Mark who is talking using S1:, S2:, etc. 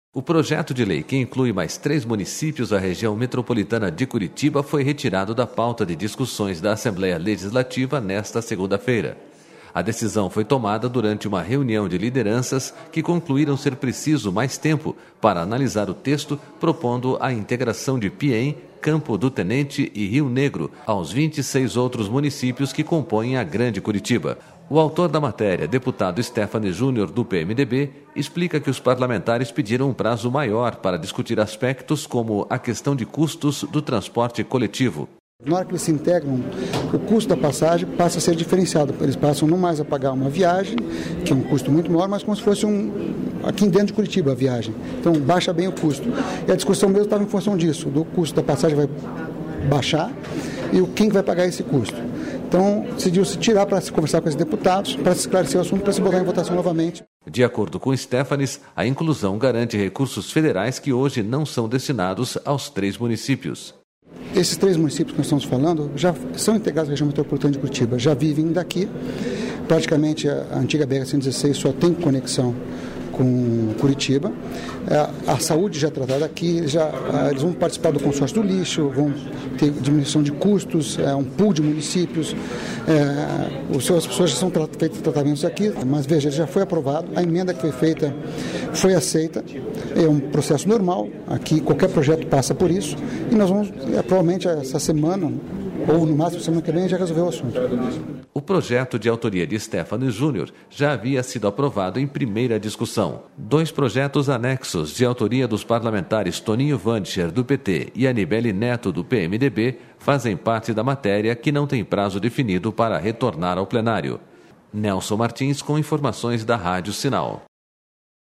S1: O projeto de lei, que inclui mais 3 municípios da região metropolitana de Curitiba, foi retirado da pauta de discussões da Assembleia Legislativa nesta segunda-feira. A decisão foi tomada durante uma reunião de lideranças que concluíram ser preciso mais tempo para analisar o texto, propondo a integração de Piém, Campo do Tenente e Rio Negro aos 26 outros municípios que compõem a Grande Curitiba. O autor da matéria, deputado Stephanie Júnior, do PMDB, explica que os parlamentares pediram um prazo maior para discutir aspectos como a questão de custos do transporte coletivo.
S2: Na hora que eles se integram, o custo da passagem passa a ser diferenciado. Eles passam não mais a pagar uma viagem, que é um custo muito maior, mas como se fosse aqui dentro de Curitiba a viagem. Então baixa bem o custo. E a discussão mesmo estava em função disso, do custo da passagem vai baixar e quem vai pagar esse custo. Então decidiu-se tirar para se conversar com os deputados, para se esclarecer o assunto, para se botar em votação novamente.
S1: De acordo com Stefanes, a inclusão garante recursos federais que hoje não são destinados aos 3 municípios.
S2: Esses 3 municípios que nós estamos falando já são integrados à região metropolitana de Curitiba, já vivem daqui. Praticamente a antiga BR-116 só tem conexão com Curitiba. A saúde já é tratada aqui, eles vão participar do consórcio do lixo, vão ter diminuição de custos, um pool de municípios. As pessoas já são feitas tratamentos aqui, mas veja, ele já foi aprovado, a emenda que foi feita foi aceita, é um processo normal, aqui qualquer projeto passa por isso, e nós vamos, provavelmente essa semana, ou no máximo semana que vem, já resolver o assunto.
S1: O projeto de autoria de Stephanie Júnior já havia sido aprovado em primeira discussão. 2 projetos anexos de autoria dos parlamentares Toninho Vandicher, do PT, e Anibele Neto, do PMDB, fazem parte da matéria que não tem prazo definido para retornar ao plenário. Nelson Martins com informações da Rádio Sinal.